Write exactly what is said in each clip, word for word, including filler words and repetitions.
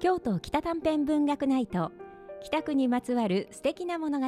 京都北短編文学ナイト、北区にまつわる素敵な物語。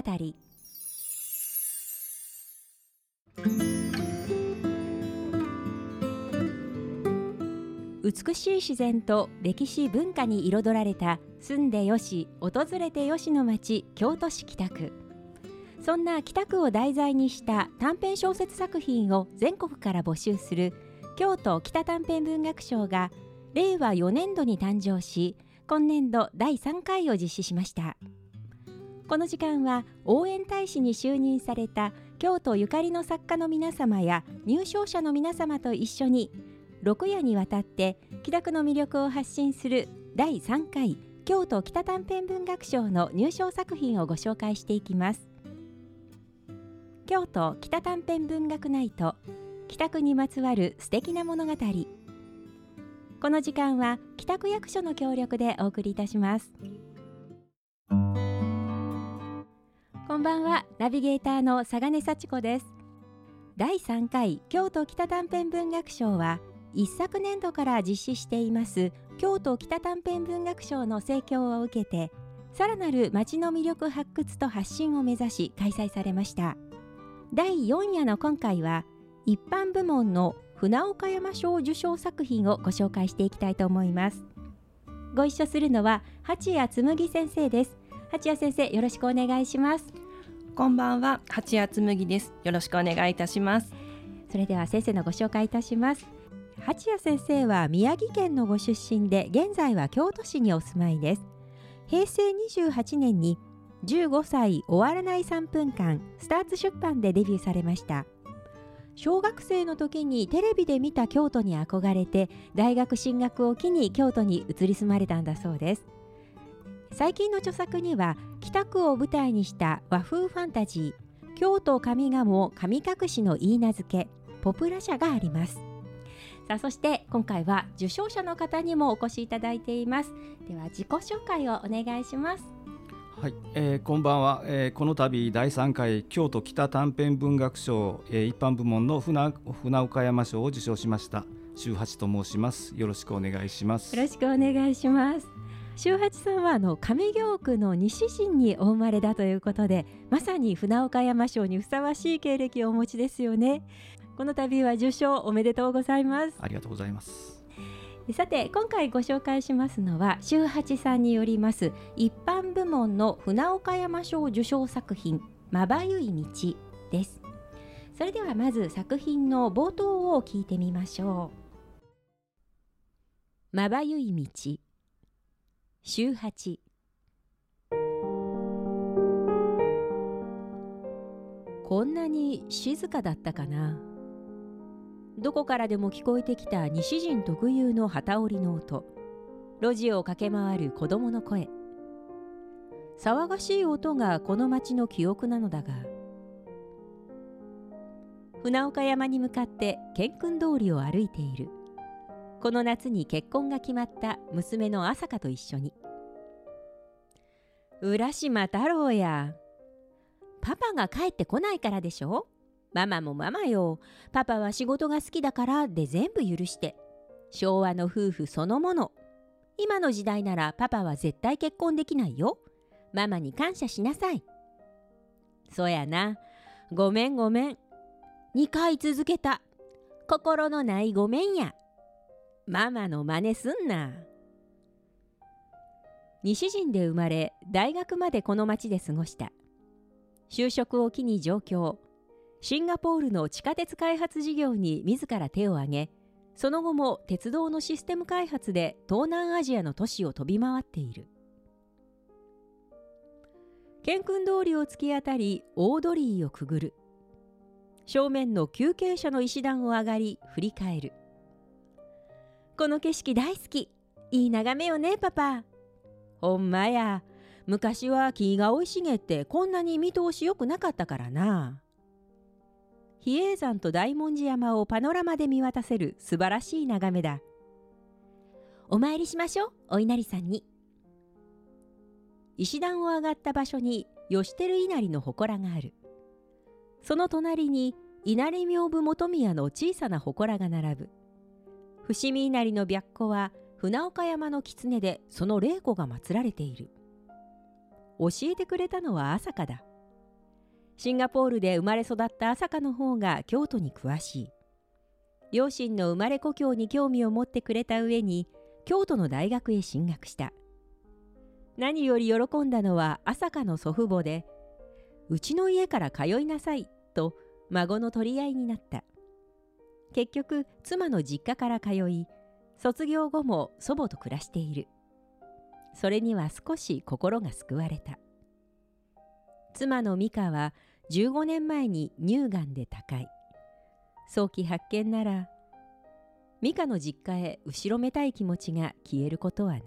美しい自然と歴史文化に彩られた住んでよし訪れてよしの町、京都市北区。そんな北区を題材にした短編小説作品を全国から募集する京都北短編文学賞がれいわよねんどに誕生し、今年度だいさんかいを実施しました。この時間は応援大使に就任された京都ゆかりの作家の皆様や入賞者の皆様と一緒にろく夜にわたって北区の魅力を発信するだいさんかい京都北短編文学賞の入賞作品をご紹介していきます。京都北短編文学ナイト、北区にまつわる素敵な物語。この時間は北区役所の協力でお送りいたします。こんばんは、ナビゲーターの佐賀根幸子です。だいさんかい京都北短編文学賞は一昨年度から実施しています京都北短編文学賞の盛況を受けて、さらなる街の魅力発掘と発信を目指し開催されました。だいよん夜の今回は一般部門の船岡山賞受賞作品をご紹介していきたいと思います。ご一緒するのは八谷紬先生です。八谷先生、よろしくお願いします。 こんばんは、八谷紬です。よろしくお願いいたします。 それでは先生のご紹介いたします。八谷先生は宮城県のご出身で、現在は京都市にお住まいです。へいせいにじゅうはちねんにじゅうごさい終わらないさんぷんかんスターツ出版でデビューされました。小学生の時にテレビで見た京都に憧れて、大学進学を機に京都に移り住まれたんだそうです。最近の著作には北区を舞台にした和風ファンタジー、京都上賀神隠しのいいなずけ、ポプラ社があります。さあ、そして今回は受賞者の方にもお越しいただいています。では自己紹介をお願いします。 はい、えー、こんばんは、えー、この度だいさんかい京都北短編文学賞、えー、一般部門の船、船岡山賞を受賞しました周八と申します。よろしくお願いします。 よろしくお願いします。周八さんはあの上京区の西陣にお生まれだということで、まさに船岡山賞にふさわしい経歴をお持ちですよね。この度は受賞おめでとうございます。 ありがとうございます。 さて、今回ご紹介しますのは周八さんによります一般部門の船岡山賞受賞作品、まばゆい道です。それではまず作品の冒頭を聞いてみましょう。まばゆい道、周八。こんなに静かだったかな。どこからでも聞こえてきた西陣特有の機織りの音、路地を駆け回る子供の声。騒がしい音がこの町の記憶なのだが、船岡山に向かって健君通りを歩いている。この夏に結婚が決まった娘の朝香と一緒に。浦島太郎や。パパが帰ってこないからでしょ。ママもママよ。パパは仕事が好きだからで全部許して。昭和の夫婦そのもの。今の時代ならパパは絶対結婚できないよ。ママに感謝しなさい。そやな。ごめんごめん。にかい続けた。心のないごめんや。ママの真似すんな。西陣で生まれ、大学までこの町で過ごした。就職を機に上京。シンガポールの地下鉄開発事業に自ら手を挙げ、その後も鉄道のシステム開発で東南アジアの都市を飛び回っている。健君通りを突き当たり、大鳥居をくぐる。正面の急傾斜の石段を上がり、振り返る。この景色大好き。いい眺めよね、パパ。ほんまや。昔は木が生い茂ってこんなに見通し良くなかったからな。比叡山と大文字山をパノラマで見渡せる素晴らしい眺めだ。お参りしましょう、お稲荷さんに。石段を上がった場所に吉照稲荷の祠がある。その隣に稲荷明部元宮の小さな祠が並ぶ。伏見稲荷の白虎は船岡山の狐でその霊子が祀られている。教えてくれたのは朝香だ。シンガポールで生まれ育った朝香の方が京都に詳しい。両親の生まれ故郷に興味を持ってくれた上に京都の大学へ進学した。何より喜んだのは朝香の祖父母で、うちの家から通いなさいと孫の取り合いになった。結局妻の実家から通い、卒業後も祖母と暮らしている。それには少し心が救われた。妻の美香はじゅうごねんまえに乳がんで他界。早期発見なら美香の実家へ後ろめたい気持ちが消えることはない。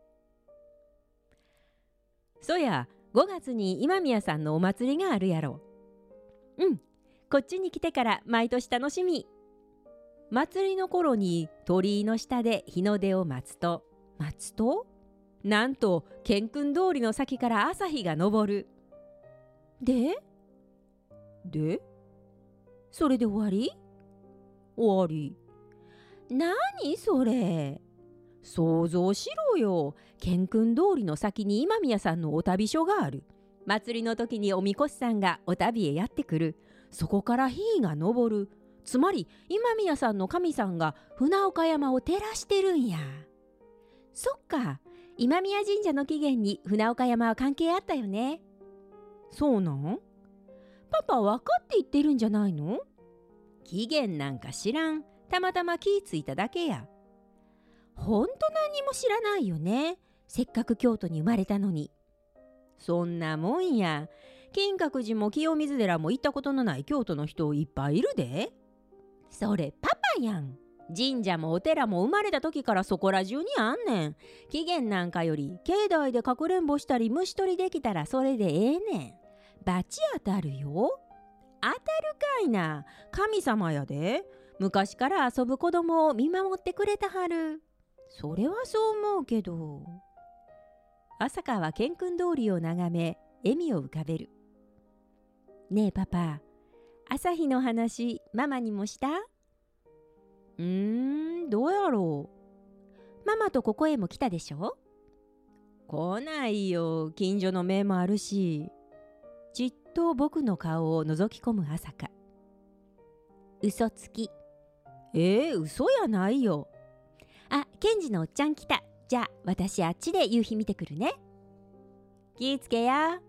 そやごがつに今宮さんのお祭りがあるやろ。うん、こっちに来てから毎年楽しみ。祭りの頃に鳥居の下で日の出を待つと待つとなんと健君通りの先から朝日が昇る。ででそれで終わり終わり。なにそれ、想像しろよ。健君通りの先に今宮さんのお旅所がある。祭りの時におみこしさんがお旅へやってくる。そこから日が昇る。つまり今宮さんの神さんが船岡山を照らしてるんや。そっか、今宮神社の起源に船岡山は関係あったよね。そうなん？パパ分かって言ってるんじゃないの？起源なんか知らん。たまたま気ぃついただけや。ほんと何にも知らないよね。せっかく京都に生まれたのに。そんなもんや。金閣寺も清水寺も行ったことのない京都の人いっぱいいるで。それパパやん。神社もお寺も生まれた時からそこら中にあんねん。起源なんかより境内でかくれんぼしたり虫取りできたらそれでええねん。罰当たるよ。当たるかいな。神様やで。昔から遊ぶ子供を見守ってくれたはる。それはそう思うけど。朝香は健君通りを眺め笑みを浮かべる。ねえパパ、朝日の話ママにもした？うーん、どうやろう。ママとここへも来たでしょ？来ないよ。近所の目もあるし。じっと僕の顔を覗き込む朝香。嘘つき。えー、嘘やないよ。あ、ケンジのおっちゃん来た。じゃあ私あっちで夕日見てくるね。気ぃつけや。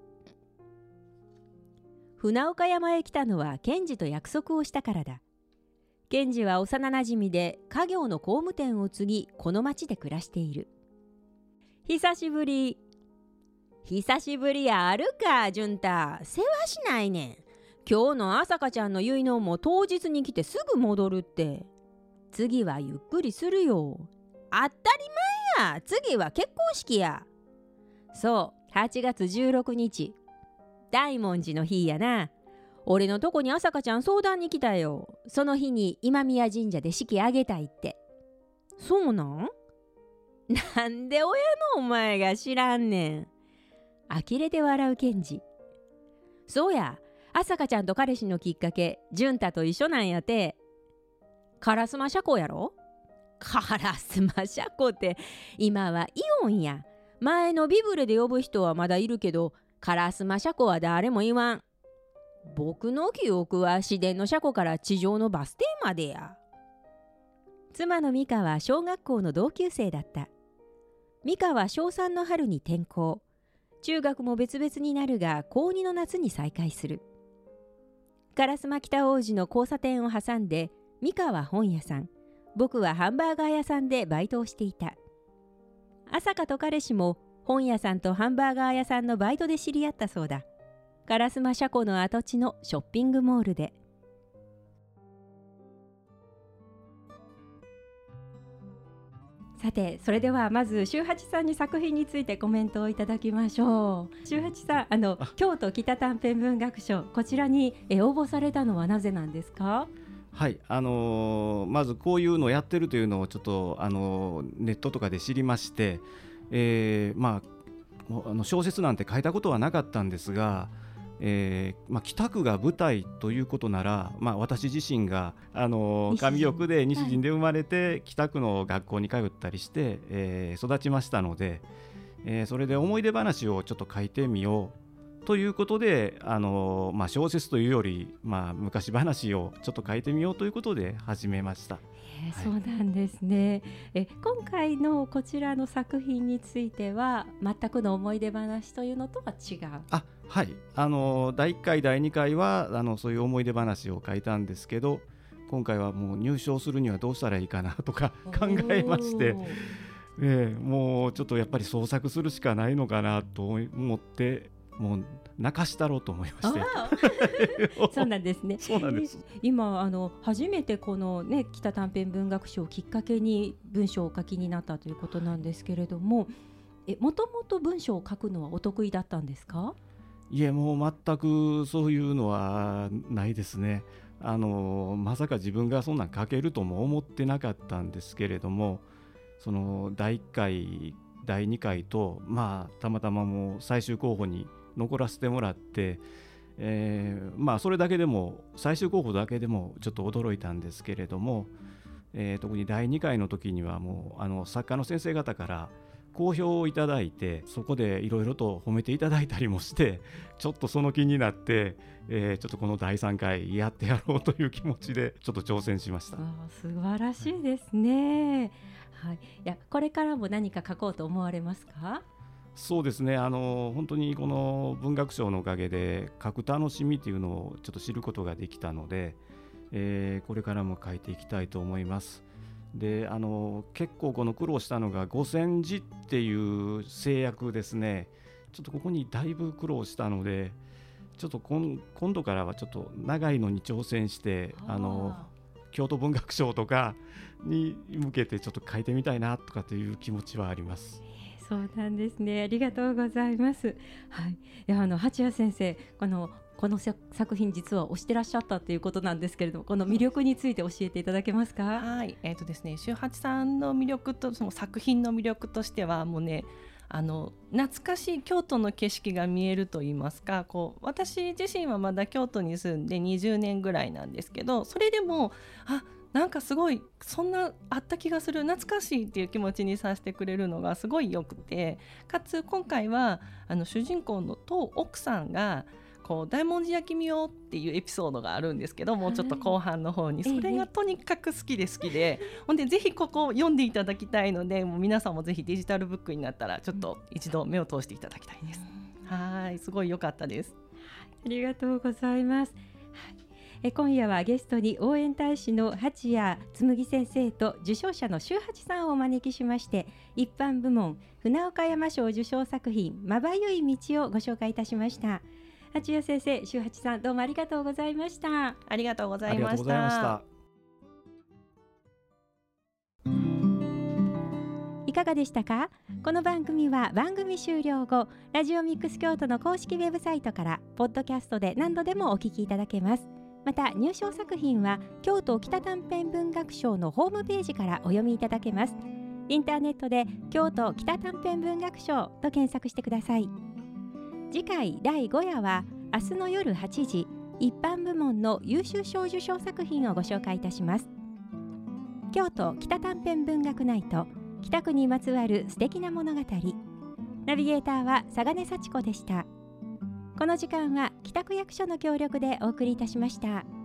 船岡山へ来たのはケンジと約束をしたからだ。ケンジは幼なじみで家業の工務店を継ぎ、この町で暮らしている。久しぶり。久しぶりやあるか、潤太。世話しないねん。今日の朝香ちゃんの結納も当日に来てすぐ戻るって。次はゆっくりするよ。当たり前や。次は結婚式や。そう、はちがつじゅうろくにち。大文字の日やな。俺のとこに朝香ちゃん相談に来たよ。その日に今宮神社で式あげたいって。そうなん？なんで親のお前が知らんねん。呆れて笑うケンジ。そうや、朝香ちゃんと彼氏のきっかけ、潤太と一緒なんやて。烏丸社交やろ？烏丸社交って今はイオンや。前のビブレで呼ぶ人はまだいるけど、烏丸社交は誰も言わん。僕の記憶は市電の車庫から地上のバス停までや。妻の美香は小学校の同級生だった。美香はしょうさんの春に転校。中学も別々になるがこうにの夏に再会する。烏丸北大路の交差点を挟んで、美香は本屋さん、僕はハンバーガー屋さんでバイトをしていた。朝香と彼氏も本屋さんとハンバーガー屋さんのバイトで知り合ったそうだ。烏丸車庫の跡地のショッピングモールで。さて、それではまず周八さんに作品についてコメントをいただきましょう。周八さん、あの京都北短編文学賞、こちらにえ応募されたのはなぜなんですか？ はい、あのー、まずこういうのをやってるというのをちょっと、あのー、ネットとかで知りまして、えーまあ、あの小説なんて書いたことはなかったんですが、 えーまあ、北区が舞台ということなら、まあ、私自身があの西陣上翼で西陣で生まれて、 はい、 北区の学校に通ったりして、えー、育ちましたので、えー、それで思い出話をちょっと書いてみようということで、あの、まあ、小説というより、まあ、昔話をちょっと書いてみようということで始めました。 えー、そうなんですね。え今回のこちらの作品については全くの思い出話というのとは違う。 あ、はい、あのだいいっかいだいにかいはあのそういう思い出話を書いたんですけど、今回はもう入賞するにはどうしたらいいかなとか考えまして、えー、もうちょっとやっぱり創作するしかないのかなと思って、もう泣かしたろうと思いましてそうなんですね。 そうなんです。 今あの初めてこの、ね、北短編文学賞をきっかけに文章をお書きになったということなんですけれども、えもともと文章を書くのはお得意だったんですか？ いえ、もう全くそういうのはないですね。あのまさか自分がそんなん書けるとも思ってなかったんですけれども、そのだいいっかいだいにかいと、まあ、たまたまもう最終候補に残らせてもらって、えーまあ、それだけでも最終候補だけでもちょっと驚いたんですけれども、えー、特にだいにかいの時にはもうあの作家の先生方から好評をいただいて、そこでいろいろと褒めていただいたりもして、ちょっとその気になって、えー、ちょっとこのだいさんかいやってやろうという気持ちでちょっと挑戦しました。 あ、素晴らしいですね、はい、いやこれからも何か書こうと思われますか？ そうですね、あの本当にこの文学賞のおかげで書く楽しみというのをちょっと知ることができたので、えー、これからも書いていきたいと思います。であの結構この苦労したのがごせんじっていう制約ですね。ちょっとここにだいぶ苦労したので、ちょっと今, 今度からはちょっと長いのに挑戦して、あの京都文学賞とかに向けてちょっと書いてみたいなとかという気持ちはあります。 そうなんですね。ありがとうございます。はい、いやあの八谷先生、このこの作品実は推してらっしゃったということなんですけれども、この魅力について教えていただけますか？ はい、えーとですね、周八さんの魅力とその作品の魅力としては、もうね、あの懐かしい京都の景色が見えるといいますか、こう私自身はまだ京都に住んでにじゅうねんぐらいなんですけど、それでもあなんかすごいそんなあった気がする、懐かしいっていう気持ちにさせてくれるのがすごいよくて、かつ今回はあの主人公のと奥さんがこう大文字焼き見ようっていうエピソードがあるんですけど、もうちょっと後半の方にそれがとにかく好きで好きで、ほんでぜひここ読んでいただきたいので、もう皆さんもぜひデジタルブックになったらちょっと一度目を通していただきたいです。はい、すごい良かったです。 ありがとうございます。はい、え今夜はゲストに応援大使の八谷紬先生と受賞者の周八さんをお招きしまして、一般部門船岡山賞受賞作品まばゆい道をご紹介いたしました。八谷先生、周八さん、どうもありがとうございました。 ありがとうございました。 ありがとうございました。 いかがでしたか？この番組は番組終了後、ラジオミックス京都の公式ウェブサイトからポッドキャストで何度でもお聞きいただけます。また入賞作品は京都北短編文学賞のホームページからお読みいただけます。インターネットで京都北短編文学賞と検索してください。次回だいご夜は明日の夜はちじ、一般部門の優秀賞受賞作品をご紹介いたします。京都北短編文学ナイト、北区にまつわる素敵な物語。ナビゲーターは佐賀根幸子でした。この時間は北区役所の協力でお送りいたしました。